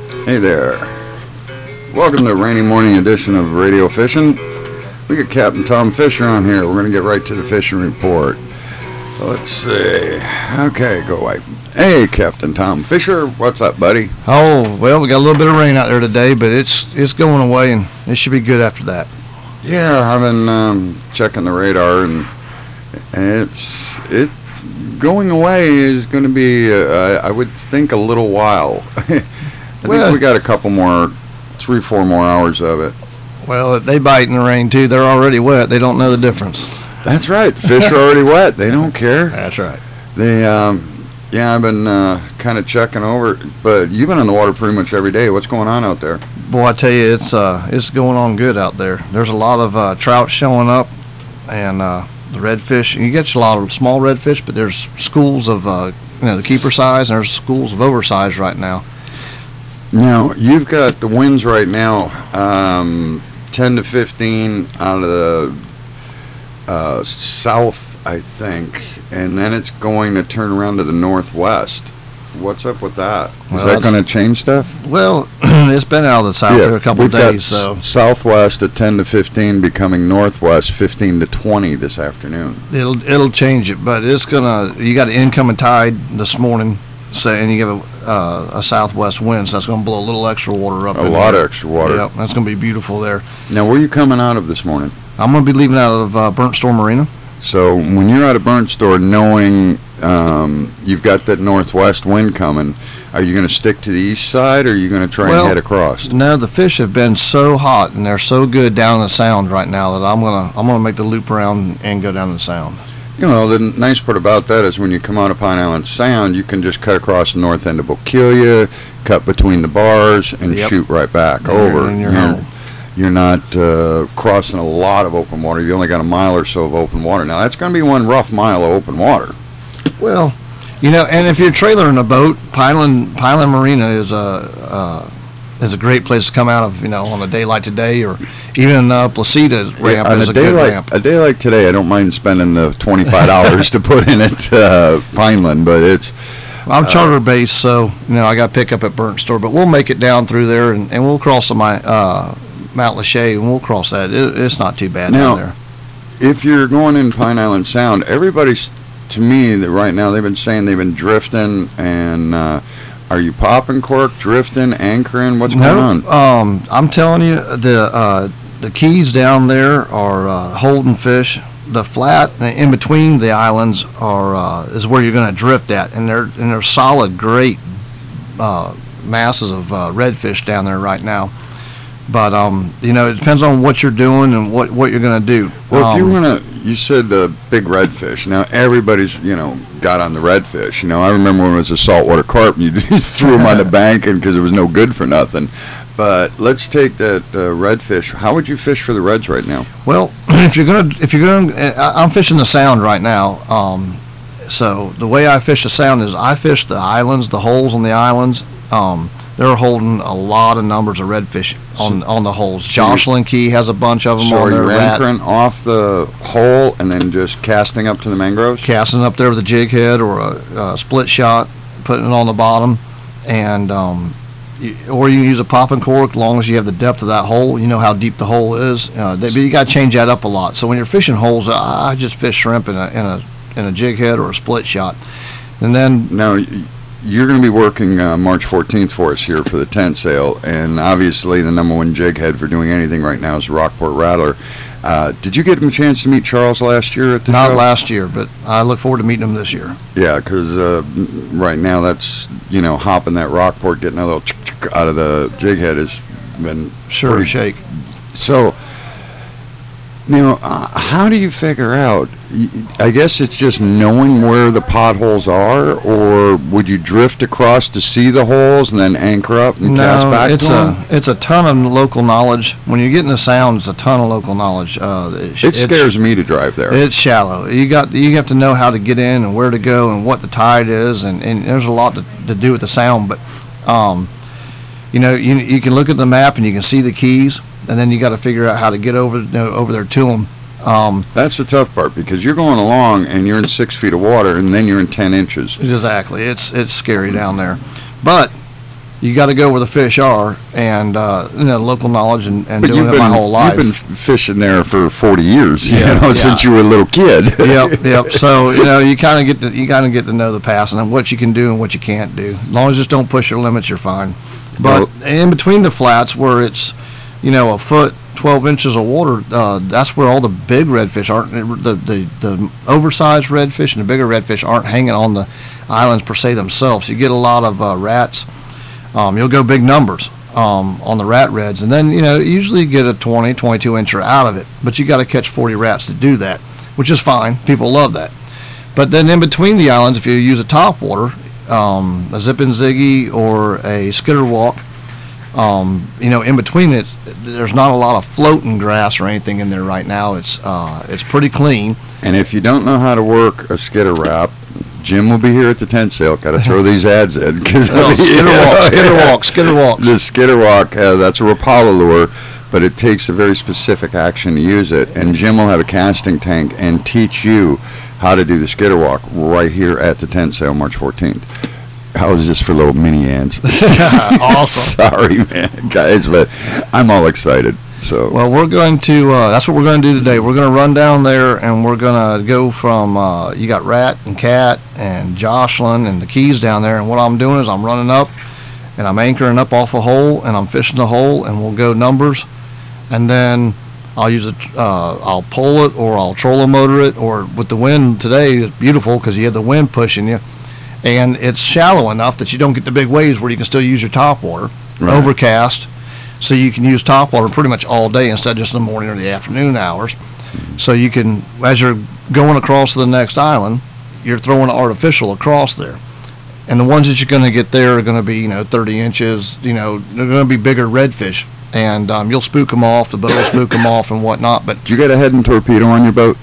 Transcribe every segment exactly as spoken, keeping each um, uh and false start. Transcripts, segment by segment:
Hey there. Welcome to the rainy morning edition of Radio Fishing. We got Captain Tom Fisher on here. We're going to get right to the fishing report. Let's see. Okay, go away. Hey, Captain Tom Fisher. What's up, buddy? Oh, well, we got a little bit of rain out there today, but it's it's going away, and it should be good after that. Yeah, I've been um, checking the radar, and it's it going away is going to be, uh, I would think, a little while. I well, think we got a couple more, three, four more hours of it. Well, they bite in the rain, too. They're already wet. They don't know the difference. That's right. The fish are already wet. They don't care. That's right. They, um, yeah, I've been uh, kind of checking over, but you've been in the water pretty much every day. What's going on out there? Boy, I tell you, it's uh, it's going on good out there. There's a lot of uh, trout showing up, and uh, the redfish. You get a lot of small redfish, but there's schools of, uh, you know, the keeper size, and there's schools of oversized right now. Now, you've got the winds right now, um, ten to fifteen out of the uh, south, I think, and then it's going to turn around to the northwest. What's up with that? Is Well, that going to change stuff? Well, it's been out of the south Yeah, for a couple we've of got days, so s- southwest at ten to fifteen, becoming northwest fifteen to twenty this afternoon. it'll it'll change it. But it's gonna. You got an incoming tide this morning, so and you have a uh, a southwest wind, so that's gonna blow a little extra water up. A in lot there. of extra water. Yep, that's gonna be beautiful there. Now, where are you coming out of this morning? I'm gonna be leaving out of uh, Burnt Store Marina. So when you're at a burnt store, knowing um, you've got that northwest wind coming, are you going to stick to the east side, or are you going to try Well, and head across? No, the fish have been so hot and they're so good down in the Sound right now that I'm gonna I'm gonna make the loop around and go down to the Sound. You know, the n- nice part about that is when you come out of Pine Island Sound, you can just cut across the north end of Bokeelia, cut between the bars, and Yep. shoot right back And you're- over. and you're you're, home. you're not uh, crossing a lot of open water. You only got a mile or so of open water. Now, that's going to be one rough mile of open water. Well, you know, and if you're trailering a boat, Pineland Pineland Marina is a uh, is a great place to come out of. You know, on a day like today, or even uh, Placida ramp on is a a day good like ramp. a day like today, I don't mind spending the twenty-five dollars to put in at uh, Pineland, but it's I'm charter based, so you know I got to pick up at Burnt Store, but we'll make it down through there, and, and we'll cross the my uh, Mount Lachey, and we'll cross that. It, it's not too bad Now, down there. if you're going in Pine Island Sound, everybody's to me that right now they've been saying they've been drifting, and uh, are you popping cork, drifting, anchoring? What's going on? No, um, I'm telling you, the uh, the keys down there are uh, holding fish. The flat in between the islands are uh, is where you're going to drift at, and they're and they're solid, great uh, masses of uh, redfish down there right now. But um, you know, it depends on what you're doing and what, what you're going to do. Well, if you Um, were gonna, you said the big redfish. Now everybody's, you know, got on the redfish. You know, I remember when it was a saltwater carp, and you just threw them on the bank, and because it was no good for nothing. But let's take that uh, redfish. How would you fish for the reds right now? Well, if you're gonna, if you're gonna, I- I'm fishing the Sound right now. Um, so the way I fish the Sound is I fish the islands, the holes on the islands. Um, they're holding a lot of numbers of redfish on on the holes. So Jocelyn Key has a bunch of them So on are there. you Rat- anchoring off the hole and then just casting up to the mangroves? casting up there with a jig head or a, a split shot, putting it on the bottom, and um, you, or you can use a popping cork as long as you have the depth of that hole. You know how deep the hole is. Uh, they, but you got to change that up a lot. So when you're fishing holes, I, I just fish shrimp in a in a in a jig head or a split shot, and then Now, y- you're going to be working uh, March fourteenth for us here for the tent sale, and obviously the number one jig head for doing anything right now is the Rockport Rattler. Uh, did you get him a chance to meet Charles last year at the not show? last year, but I look forward to meeting them this year. Yeah, because uh, right now that's, you know, hopping that Rockport, getting a little chick-chick out of the jig head has been Sure, pretty- shake. So, now, uh, how do you figure out? y- I guess it's just knowing where the potholes are, or would you drift across to see the holes and then anchor up and cast No, back it's to them? a it's a ton of local knowledge. When you get in the Sound, it's a ton of local knowledge. Uh, It it's- scares me to drive there. It's shallow. You got you have to know how to get in and where to go and what the tide is, and, and there's a lot to, to do with the Sound. But um, you know, you you can look at the map and you can see the keys, and then you got to figure out how to get over you know, over there to them. Um, That's the tough part, because you're going along and you're in six feet of water, and then you're in ten inches. exactly. It's it's scary down there, but you got to go where the fish are, and uh, you know, local knowledge and, and But doing you've it been, my whole life. you've been f- fishing there for forty years, Yeah, you know, yeah. since you were a little kid. Yep, yep. So you know, you kind of get to you kind of get to know the passing and what you can do and what you can't do. As long as you just don't push your limits, you're fine. But Well- in between the flats, where it's you know a foot, twelve inches of water, uh, that's where all the big redfish aren't. The, the the oversized redfish and the bigger redfish aren't hanging on the islands per se themselves. You get a lot of uh, rats. Um, you'll go big numbers um, on the rat reds, and then you know you usually get a twenty, twenty-two incher out of it. But you got to catch forty rats to do that, which is fine. People love that. But then in between the islands, if you use a topwater, um, a zip and ziggy or a skitter walk, um, you know, in between it, there's not a lot of floating grass or anything in there right now. It's uh, it's pretty clean. And if you don't know how to work a skitter wrap, Jim will be here at the tent sale. Got to throw these ads in. Cause Oh, skitter walk, skitter walk, skitter walk. The skitter walk, uh, that's a Rapala lure, but it takes a very specific action to use it. And Jim will have a casting tank and teach you how to do the skitter walk right here at the tent sale, March fourteenth. I was just for little mini ants. Awesome. Sorry, man, guys, but I'm all excited. So Well, we're going to, uh, that's what we're going to do today. We're going to run down there and we're going to go from, uh, you got Rat and Cat and Jocelyn and the Keys down there. And what I'm doing is I'm running up and I'm anchoring up off a hole and I'm fishing the hole and we'll go numbers. And then I'll use it, uh, I'll pull it or I'll trolling motor it, or with the wind today, it's beautiful because you have the wind pushing you. And it's shallow enough that you don't get the big waves where you can still use your top water. Right. Overcast. So you can use top water pretty much all day instead of just in the morning or the afternoon hours. So you can, as you're going across to the next island, you're throwing artificial across there. And the ones that you're going to get there are going to be, you know, thirty inches, you know, they're going to be bigger redfish. And um, you'll spook them off, the boat will spook them off and whatnot. But, did you get a head and torpedo on your boat?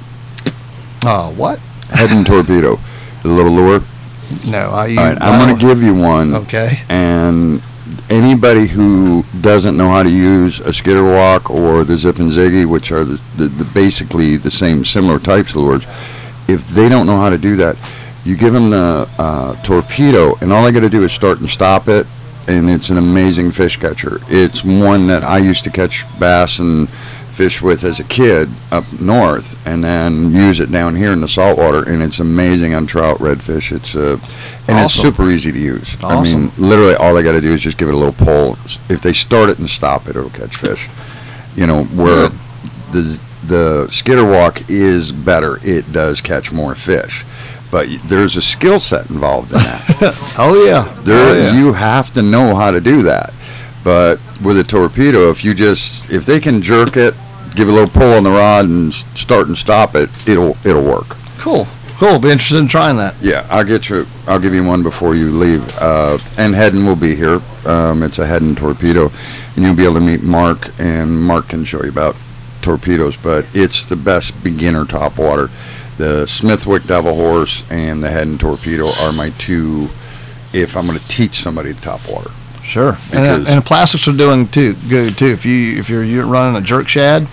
uh, what? Head and torpedo, the little lure. No, I use. All right, I'm going to give you one. Okay. And anybody who doesn't know how to use a skitter walk or the zip and ziggy, which are the, the, the basically the same similar types of lures, if they don't know how to do that, you give them the uh, torpedo, and all they got to do is start and stop it, and it's an amazing fish catcher. It's one that I used to catch bass and fish with as a kid up north, and then use it down here in the saltwater, and it's amazing on trout, redfish. It's uh, and it's Awesome. super easy to use. I Awesome. mean, literally all they got to do is just give it a little pull. If they start it and stop it, it'll catch fish. You know, where Good. the the skitter walk is better. It does catch more fish, but y- there's a skill set involved in that. Oh, yeah. There, Oh, yeah. you have to know how to do that. But with a torpedo, if you just if they can jerk it, give it a little pull on the rod and s- start and stop it, it'll it'll work. Cool. Cool. Be interested in trying that. Yeah, I'll get you. I'll give you one before you leave. Uh, and Hedden will be here. Um, it's a Hedden torpedo, and you'll be able to meet Mark, and Mark can show you about torpedoes. But it's the best beginner topwater. The Smithwick Devil Horse and the Hedden torpedo are my two. If I'm going to teach somebody topwater. Sure, and, Because- and the plastics are doing too good too. If you if you're, you're running a jerk shad,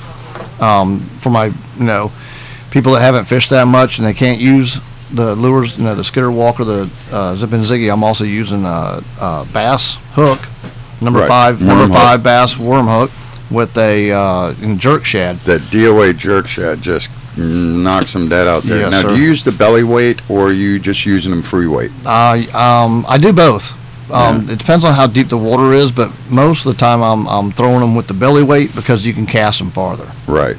um, for my you know people that haven't fished that much and they can't use the lures, you know, the skitter walk or the uh, zip and ziggy, I'm also using a, a bass hook, number Right, five, worm number hook. five bass worm hook with a uh, jerk shad. That D O A jerk shad just knocks them dead out there. Yes, now, sir. do you use the belly weight or are you just using them free weight? Uh, um, I do both. Um, It depends on how deep the water is, but most of the time I'm I'm throwing them with the belly weight because you can cast them farther. Right.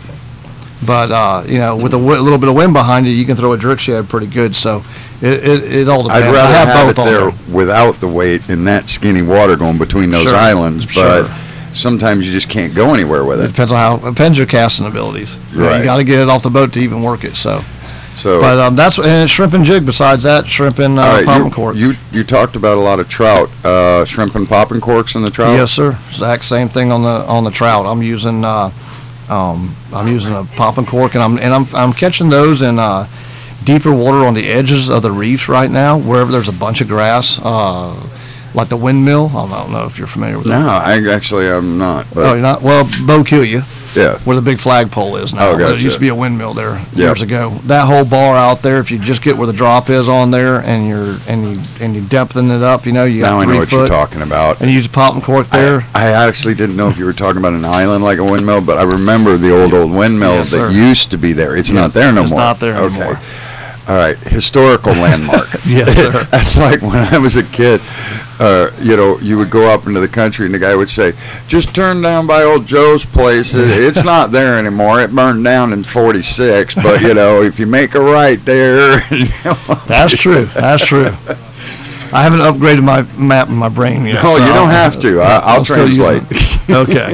But, uh, you know, with a, w- a little bit of wind behind you, you can throw a jerk shad pretty good. So it, it, it all depends. I'd rather I have, have, both it on there there. without the weight in that skinny water going between those Sure, islands, but sure. sometimes you just can't go anywhere with It it. depends on how, it depends your casting abilities. You know, Right. You got to get it off the boat to even work it. So, So, but um, that's, and it's shrimp and jig besides that, shrimp and uh, all right, pop you, and cork. you you talked about a lot of trout, uh, shrimp and popping corks in the trout. Yes, sir. Exact same thing on the on the trout. I'm using uh, um, I'm using a pop and cork, and I'm and I'm I'm catching those in uh, deeper water on the edges of the reefs right now, wherever there's a bunch of grass. Uh, like the windmill. I don't know if you're familiar with No, that. I actually am not. Oh, But you're not? Well, Bo Killia, yeah, where the big flagpole is now. Oh, There gotcha. used to be a windmill there Yep. years ago. That whole bar out there, if you just get where the drop is on there and you're and you and you depthing it up, you know, you got now I three know what foot, you're talking about. and you use a popping cork there. I, I actually didn't know if you were talking about an island like a windmill, but I remember the old old windmill Yes, that sir. used to be there. It's Yeah, not there no it's more. not there okay. anymore. All right, historical landmark. Yes, sir. That's like when I was a kid. Uh, you know, you would go up into the country, and the guy would say, "Just turn down by old Joe's place. It- It's not there anymore. It burned down in forty-six. But you know, if you make a right there, you know." That's true. That's true. I haven't upgraded my map in my brain yet. No, so you don't I'll- have to. I, I'll, I'll still use translate. Okay.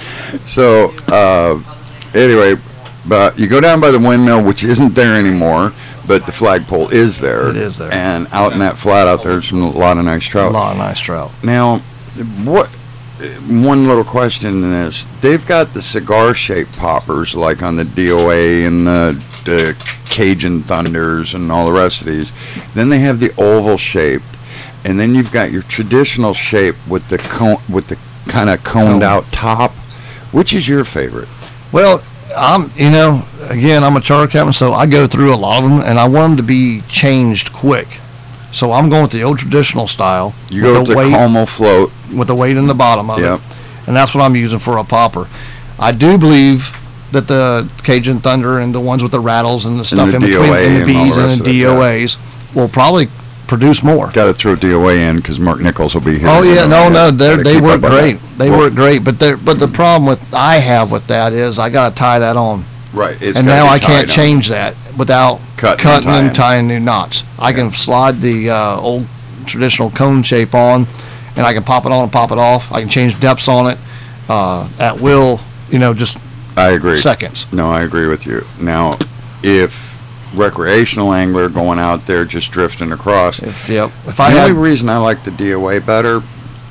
So, uh, anyway, but you go down by the windmill, which isn't there anymore, but the flagpole is there. It is there. And out in that flat out there's some, a lot of nice A trout. lot of nice trout. Now, what? One little question in this: they've got the cigar-shaped poppers, like on the D O A and the, the Cajun Thunders and all the rest of these. Then they have the oval-shaped, and then you've got your traditional shape with the cone, with the kind of coned-out top. Which is your favorite? Well, I'm, you know, again, I'm a charter captain, so I go through a lot of them, and I want them to be changed quick. So I'm going with the old traditional style. You go with the weight, Como float. with the weight in the bottom of Yep. it, and that's what I'm using for a popper. I do believe that the Cajun Thunder and the ones with the rattles and the stuff the in between, D O A and the and all the beads and rest the of it, D O As, will probably produce more. Got to throw D O A in because Mark Nichols will be here. Oh You yeah, know, no, no, gotta they they keep work up on great. that. They Well, work great, but they but the problem with I have with that is I got to tie that on, Right. It's and gotta now be I can't tied on. change that without Cutting and cutting and tying. tying new knots. I can slide the uh, old traditional cone shape on, and I can pop it on and pop it off. I can change depths on it uh, at will. You know, just I agree. seconds. No, I agree with you. Now, if recreational angler going out there just drifting across, If yep, if the I only had reason I like the D O A better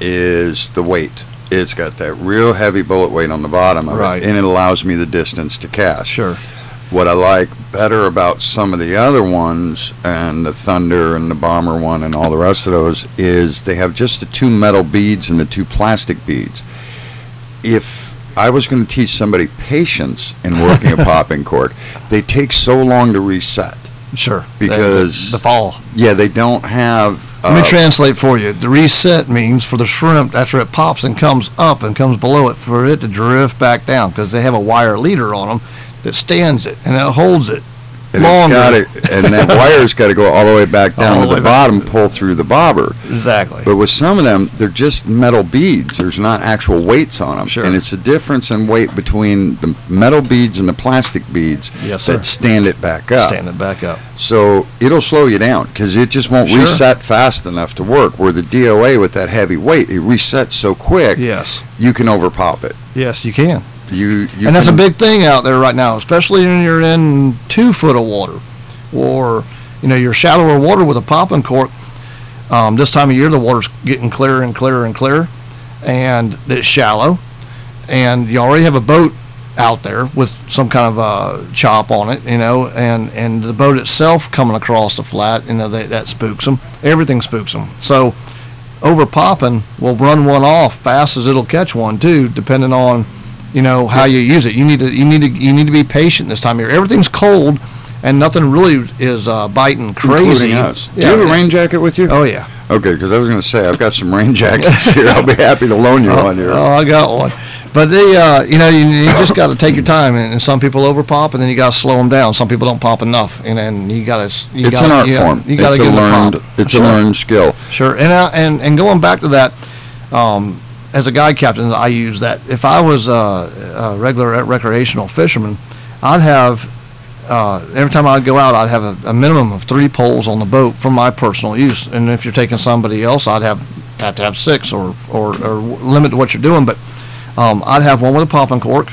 is the weight. It's got that real heavy bullet weight on the bottom of Right. it, and it allows me the distance to cast. sure. What I like better about some of the other ones, and the Thunder and the Bomber one and all the rest of those, is they have just the two metal beads and the two plastic beads. If I was going to teach somebody patience in working a popping cork, they take so long to reset. Sure. Because- the, the fall. Yeah, they don't have. Let me uh, translate for you. The reset means for the shrimp, after it pops and comes up and comes below it, for it to drift back down, because they have a wire leader on them that stands it and it holds it and longer. it's got and that wire's got to go all the way back down All to the the way back. bottom, pull through the bobber. Exactly. But with some of them, they're just metal beads. There's not actual weights on them. Sure. And it's the difference in weight between the metal beads and the plastic beads Yes, sir. that stand it back up. Stand it back up. So it'll slow you down because it just won't Sure. reset fast enough to work. Where the D O A with that heavy weight, it resets so quick, Yes. you can overpop it. Yes, you can. You, you and that's a can- big thing out there right now, especially when you're in two foot of water, or you know you're shallower water with a popping cork. Um, this time of year, the water's getting clearer and clearer and clearer, and it's shallow, and you already have a boat out there with some kind of uh, chop on it, you know, and and the boat itself coming across the flat, you know, that, that spooks them. Everything spooks them. So over popping will run one off fast as it'll catch one too, depending on, you know, how you use it. You need to you need to you need to be patient this time of year. Everything's cold, and nothing really is uh, biting crazy. Including us. Do Yeah. you have a rain jacket with you? Oh yeah. Okay, because I was going to say I've got some rain jackets here. I'll be happy to loan you one here. Oh, I got one. But they, uh, you know, you, you just got to take your time, and, and some people over pop, and then you got to slow them down. Some people don't pop enough, and then you got to. You It's gotta, an art you gotta- form. You got to it's a get learned. the pop. It's Sure. a learned skill. Sure, and uh, and and going back to that, um, as a guide captain, I use that. If I was uh, a regular recreational fisherman, I'd have uh, every time I'd go out, I'd have a, a minimum of three poles on the boat for my personal use. And if you're taking somebody else, I'd have have to have six or or, or limit to what you're doing. But um, I'd have one with a popping cork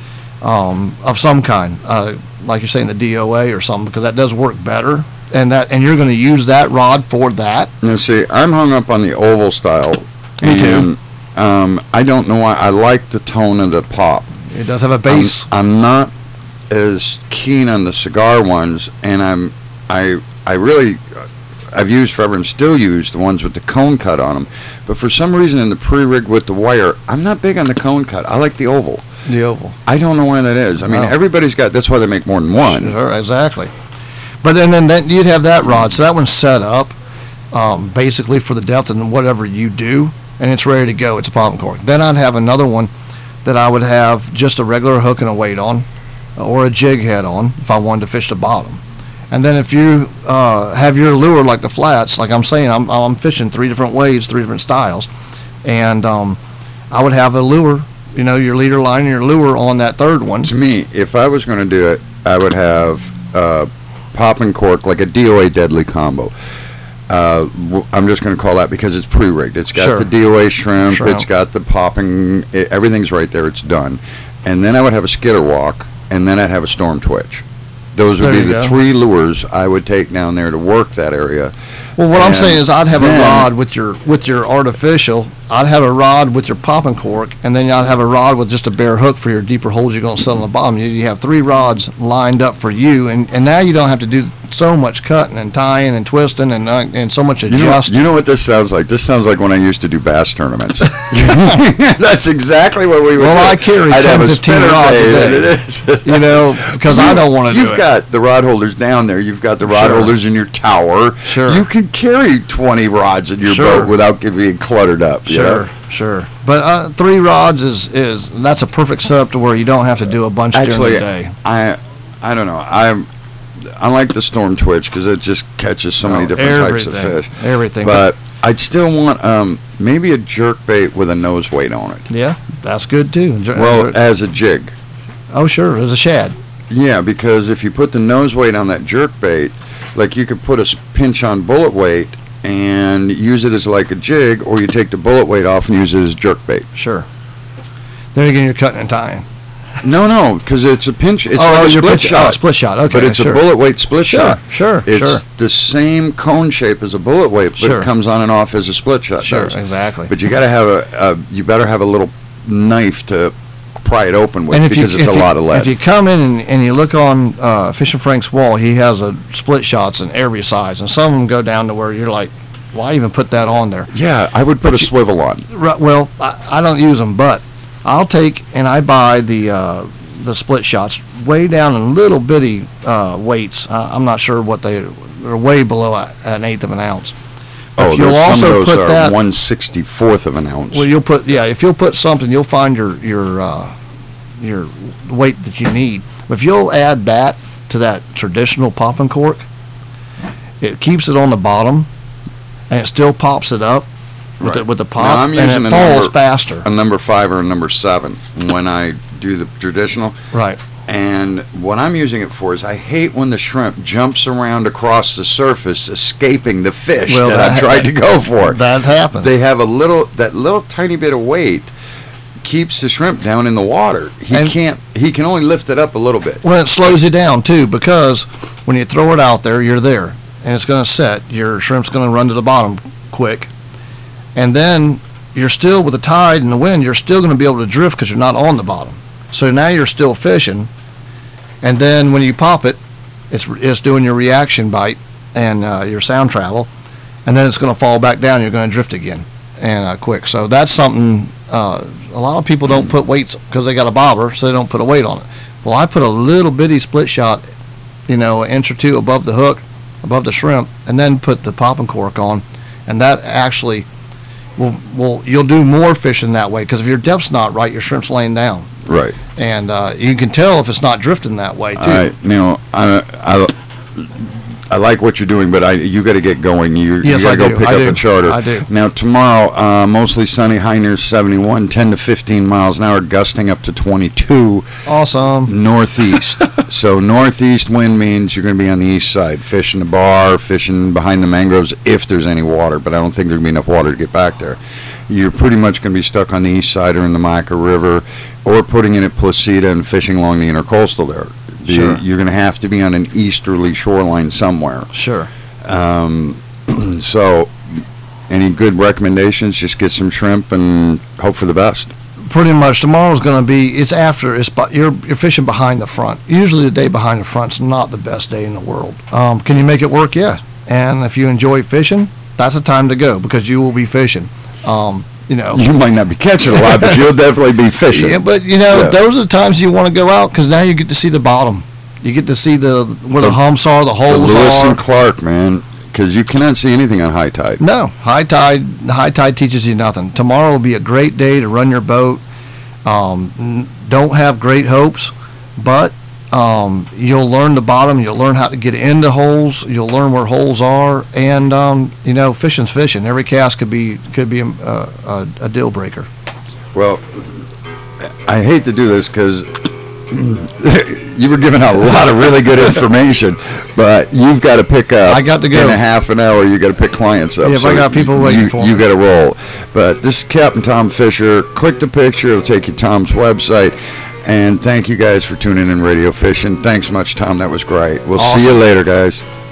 um, of some kind, uh, like you're saying the D O A or something, because that does work better. And that and you're going to use that rod for that. Now, see, I'm hung up on the oval style. Me too. and, Um, I don't know why. I like the tone of the pop. It does have a I'm, base. I'm not as keen on the cigar ones, and I'm I I really I've used forever and still use the ones with the cone cut on them. But for some reason in the pre-rig with the wire, I'm not big on the cone cut. I like the oval. The oval. I don't know why that is. I mean, No. everybody's got, that's why they make more than one. Sure, exactly. But then, then that, you'd have that rod, so that one's set up um, basically for the depth and whatever you do, and it's ready to go. It's a popping cork. Then I'd have another one that I would have just a regular hook and a weight on, or a jig head on if I wanted to fish the bottom. And then if you uh, have your lure like the flats, like I'm saying, I'm, I'm fishing three different ways, three different styles, and um, I would have a lure, you know, your leader line and your lure on that third one. To me, if I was going to do it, I would have uh, pop and cork, like a D O A deadly combo. Uh, w- I'm just going to call that because it's pre-rigged. It's got Sure. the D O A shrimp, Shrimp. it's got the popping, i everything's right there, it's done. And then I would have a skitter walk, and then I'd have a storm twitch. Those would There be you the go. three lures I would take down there to work that area. Well, what I'm And saying is I'd have then- a rod with your with your artificial. I'd have a rod with your popping cork, and then I'd have a rod with just a bare hook for your deeper holes you're going to set on the bottom. You, you have three rods lined up for you, and, and now you don't have to do so much cutting and tying and twisting and uh, and so much You know, adjusting. you know what this sounds like? This sounds like when I used to do bass tournaments. That's exactly what we would Well, do. I carry I'd ten, have a fifteen spinner rods a bait, day. and it is. You know, because I don't want to do You've it. got the rod holders down there. You've got the rod Sure. holders in your tower. Sure. You can carry twenty rods in your Sure. boat without get- being cluttered up. you know? Sure, sure. But uh, three rods is is that's a perfect setup to where you don't have to do a bunch Actually, during the day. I, I don't know. I, I like the storm twitch because it just catches so many Oh, different types of everything, fish. Everything. But I'd still want um, maybe a jerk bait with a nose weight on it. yeah, that's good too. Jer- Well, as a jig. oh sure, there's a shad. Yeah, because if you put the nose weight on that jerk bait, like you could put a s- pinch on bullet weight and use it as like a jig, or you take the bullet weight off and use it as jerk bait. Sure. Then again, you're cutting and tying. No, no, because it's a pinch. It's oh, like a you're split pitch- shot, oh, split shot. Okay, but it's sure. a bullet weight split Sure, shot. sure, It's sure. the same cone shape as a bullet weight, but Sure. it comes on and off as a split shot Sure, does. exactly. But you got to have a, a, you better have a little knife to pry it open with and if because you, it's if a you, lot of lead. If you come in and, and you look on uh, Fishing Frank's wall, he has a split shots in every size, and some of them go down to where you're like, why even put that on there? yeah, I would put a swivel on. Right, well, I, I don't use them, but I'll take and I buy the uh, the split shots way down in little bitty uh, weights. Uh, I'm not sure what they are, way below a, an eighth of an ounce. Oh, If you'll there's some also of those put are that- one sixty-fourth of an ounce. Well, you'll put yeah. If you'll put something, you'll find your your uh, your weight that you need. If you'll add that to that traditional popping cork, it keeps it on the bottom, and it still pops it up with, the, Right. with the Now, pop, I'm and using it a falls number- faster. a number five or a number seven when I do the traditional. Right. And what I'm using it for is I hate when the shrimp jumps around across the surface, escaping the fish Well, that, that- I tried to go for. That happens. They have a little, that little tiny bit of weight keeps the shrimp down in the water. He And- can't, he can only lift it up a little bit. Well, it slows you down too, because when you throw it out there, you're there, and it's going to set. Your shrimp's going to run to the bottom quick, and then you're still with the tide and the wind. You're still going to be able to drift because you're not on the bottom. So now you're still fishing, and then when you pop it, it's it's doing your reaction bite and uh, your sound travel, and then it's going to fall back down. You're going to drift again, and uh, quick. So that's something uh, a lot of people don't put weights because they got a bobber, so they don't put a weight on it. Well, I put a little bitty split shot, you know, an inch or two above the hook, above the shrimp, and then put the popping cork on, and that actually will will you'll do more fishing that way because if your depth's not right, your shrimp's laying down, Right. and uh, you can tell if it's not drifting that way too. I, you know, I, I, I like what you're doing, but I, you got to get going. You, Yes, you got I to go do. pick I up do. a charter. I do. Now tomorrow, uh, mostly sunny, high near seventy-one, ten to fifteen miles an hour, gusting up to twenty-two. Awesome. Northeast. So northeast wind means you're going to be on the east side, fishing the bar, fishing behind the mangroves if there's any water, but I don't think there's going to be enough water to get back there. You're pretty much going to be stuck on the east side or in the Mica River, or putting in at Placida and fishing along the intercoastal there. You- Sure. You're going to have to be on an easterly shoreline somewhere. Sure. Um, so, any good recommendations? Just get some shrimp and hope for the best. Pretty much tomorrow's going to be it's after it's bu- you're you're fishing behind the front. Usually the day behind the front's not the best day in the world. Um, can you make it work? Yeah. and if you enjoy fishing, that's the time to go because you will be fishing. Um, you know, You might not be catching a lot, but you'll definitely be fishing. yeah, but you know, Yeah. those are the times you want to go out because now you get to see the bottom. You get to see the where the, The- humps are, the The holes Lewis are. and Clark, man, because you cannot see anything on high tide. No, high tide. High tide teaches you nothing. Tomorrow will be a great day to run your boat. Um, n- don't have great hopes, but um, you'll learn the bottom. You'll learn how to get into holes. You'll learn where holes are, and um, you know, fishing's fishing. Every cast could be could be a, a, a deal breaker. Well, I hate to do this because you were giving out a lot of really good information, but you've got to pick up. I got to go. In a half an hour, you got to pick clients up. Yeah, if I got people waiting you, for me. You got to roll. But this is Captain Tom Fisher. Click the picture. It'll take you to Tom's website. And thank you guys for tuning in Radio Fishing. Thanks much, Tom. That was great. We'll see you Awesome. later, guys.